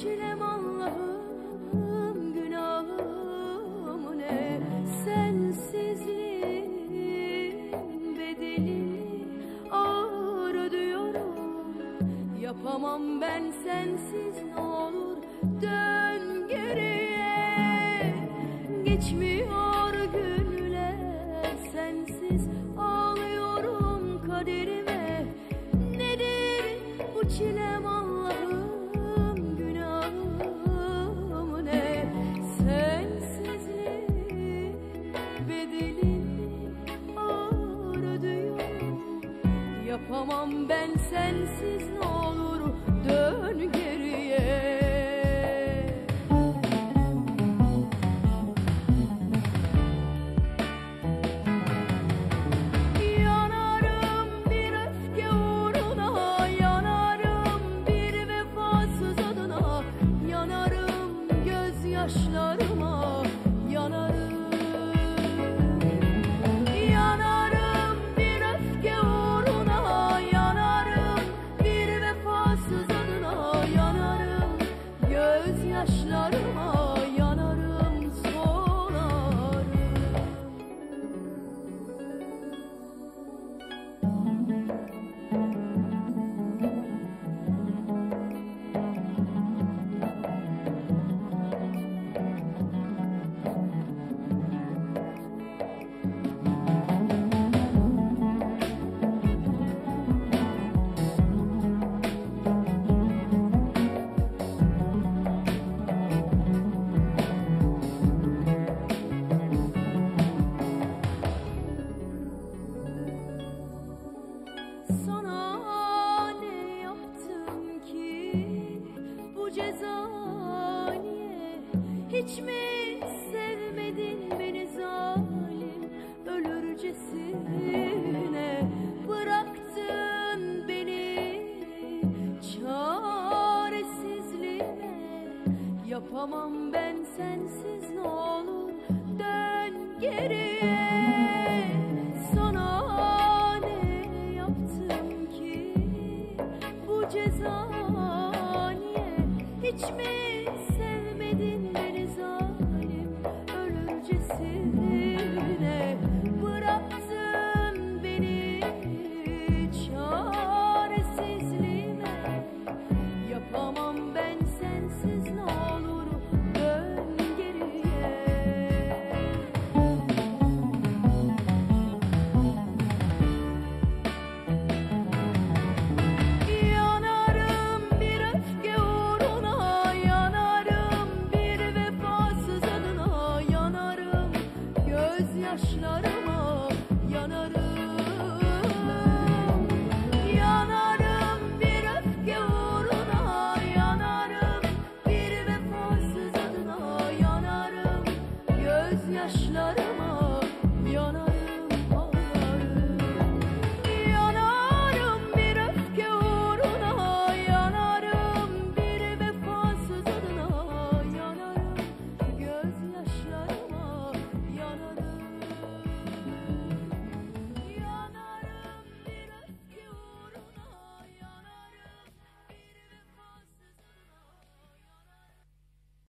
çilem Allah'ım, günahım ne? Sensizliğin bedelini ağır ödüyorum. Yapamam ben sensiz, ne olur dön geriye. Geçmiyor günler sensiz, ağlıyorum kaderime. Nedir bu çilem Allah'ım, günahım ne? Sensizliğin bedelini ağır ödüyorum. Yapamam ben sensiz, ne olur dön geriye. Yaşlarıma yanarım, yanarım bir öfke uğruna, yanarım bir vefasız adına, yanarım gözyaşlarıma, yanarım solarım. Sana ne yaptım ki bu ceza niye? Hiç mi sevmedin beni zalim ölürcesine? Bıraktın beni çaresizliğime. Yapamam ben sensiz, ne olur dön geriye. Sana bu ceza niye? Hiç mi